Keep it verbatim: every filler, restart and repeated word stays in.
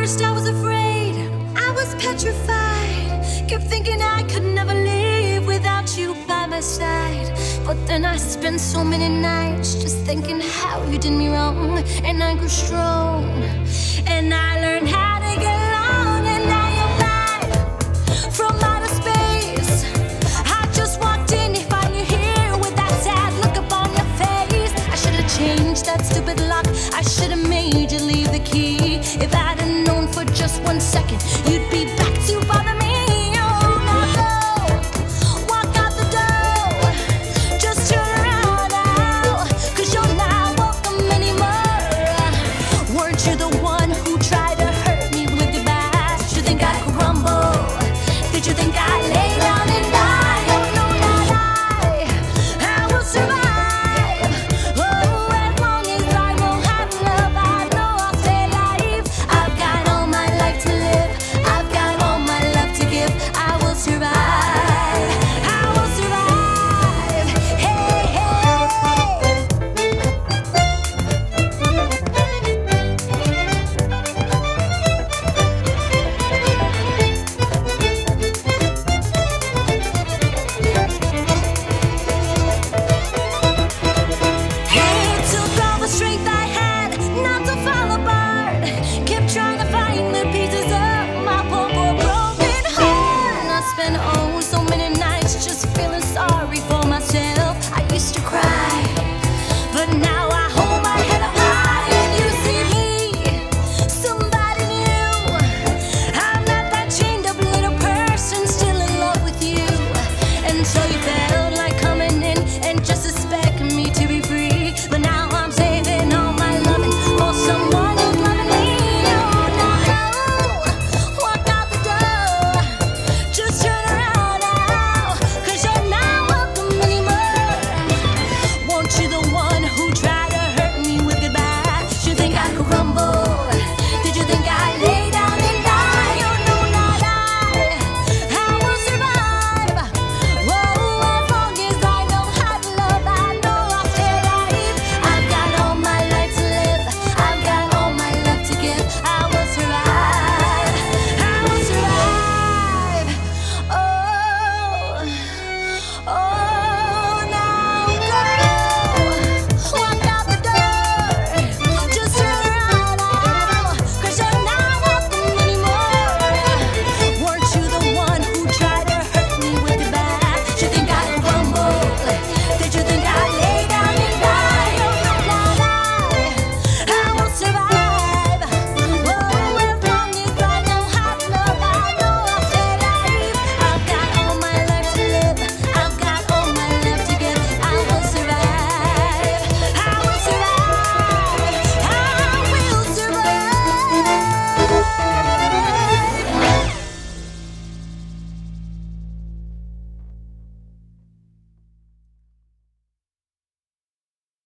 first I was afraid, I was petrified. Kept thinking I could never live without you by my side. But then I spent so many nights just thinking how you did me wrong. And I grew strong, and I learned how to get